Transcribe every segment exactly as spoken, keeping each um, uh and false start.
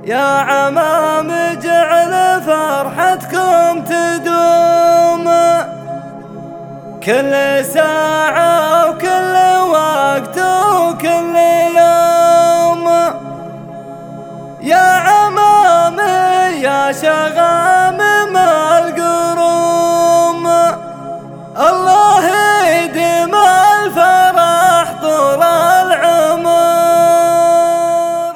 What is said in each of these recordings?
يا عمام اجعل فرحتكم تدوم كل ساعة وكل وقت وكل يوم. يا عمام يا شغامم القروم الله يديم الفرح طول العمر.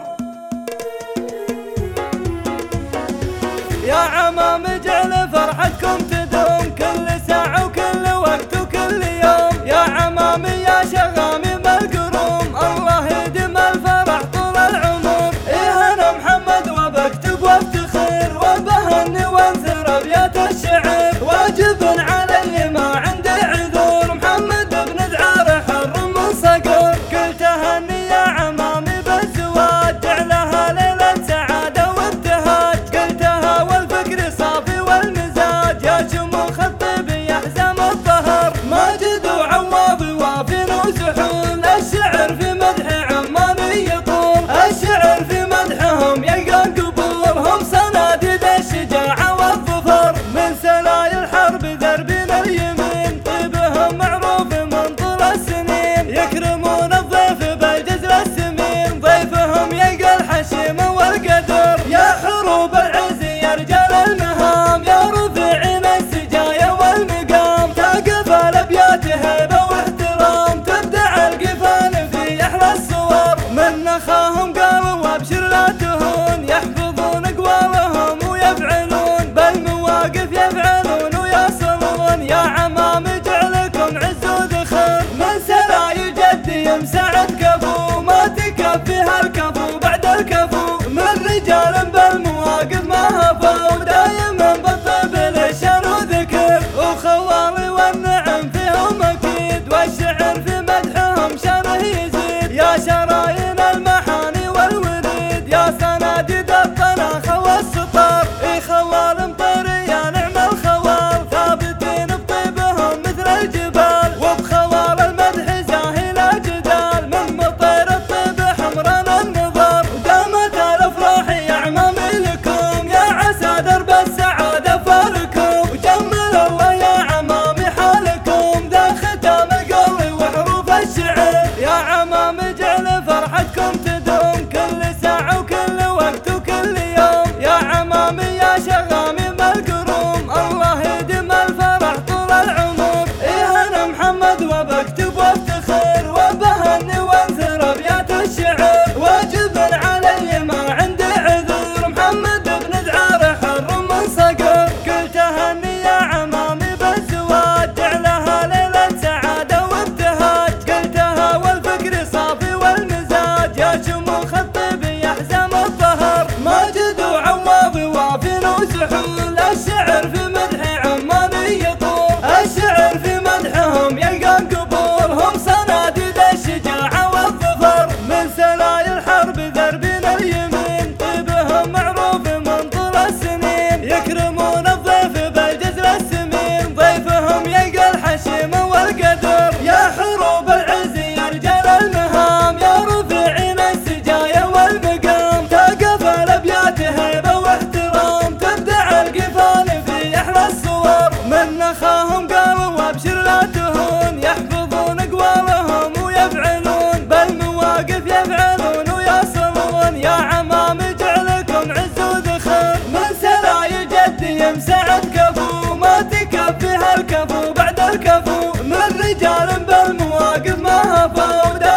يا عمام اجعل فرحتكم تدوم كل ساعة وكل وقت وكل يوم. يا عمام يا شغامم القروم الله يديم الفرح طول العمر. إيه أنا محمد وبكتب وافتخر وبهني وانثر أبيات الشعر واجب علي ما عندي عذور محمد بن ذعار حر من صقر. كل تهني يا عمامي بالزواج جعلها ليلة سعادة وابتهاج قلتها والفكر صافي والمزاج يا شموخ الطيب يا حزام الظهر. ماجد وعواضي وافين وسحول الشعر في مدح عمامي يطول الشعر في مدحهم يلقى قبول هم صناديد الشجاعة والظفر من سلاي الحرب ذربين اليمين طيبهم معروف من طول السنين يكرمون الضيف بالجزر السمين ضيفهم يلقى الحشيم والقدر. يا حروب العز يا رجال المهام يا رفيعين السجايا والمقام تقف الابيات هيبه واحترام تبدع القفان في احلى الصور من نخاهم قالوا وابشر لا تهون يحفظون اقوالهم ويفعلون بالمواقف يفعلون ويصلون. يا عمام جعلكم عز ودخل من سراي جدي مساعد كفو ما تكفيها الكفو بعد الكفو من رجال بالمواقف ما هفوا دايما بالطيب للشان وذكر وخوالي والنعم فيهم اكيد والشعر في مدحهم شانه يزيد. يا شرايين المحاني والوريد يا صناديد الطناخ والسطر اي خوال مطيري يا نعم الخوال ثابتين بطيبهم مثل الجبال وبخوال المدح زاهي لا جدال من مطير الطيب حمران النظر. ودامت الافراح يا عمامي لكم يا عسى درب السعادة فالكم وجمل الله يا عمامي حالكم ذا ختام القول وحروف الشعر. يا عمام اجعل فرحتكم تدوم كل ساعة وكل وقت وكل يوم. يا عمامي يا شغامم القروم الله يديم الفرح طول العمر. إيه أنا محمد وبكتب وافتخر وبهني وانثر أبيات الشعر واجب علي ما عندي عذور محمد بن ذعار حر من صقر. كل تهني يا عمامي بالزواج جعلها ليلة سعادة وابتهاج قلتها والفكر صافي والمزاج يا شموخ الطيب يا حزام الظهر. ماجد وعواضي وافين وسحول الشعر في مدح عمامي يطول الشعر في مدحهم يلقى قبول هم صناديد الشجاعة والظفر من سلاي الحرب ذربين اليمين طيبهم معروف من طول السنين يكرمون الضيف بالجزر السمين ضيفهم يلقى الحشيم والقدر. يا حروب العز يا رجال المهام يا رفيعين السجايا والمقام تقف الابيات هيبه واحترام تبدع القفان في احلى الصور من نخاهم قالوا وابشر لا تهون يحفظون اقوالهم ويفعلون بالمواقف يفعلون ويصلون. يا عمام جعلكم عز ودخل من سراي جدي مساعد كفو ما تكفيها الكفو بعد الكفو من رجال بالمواقف ما هفوا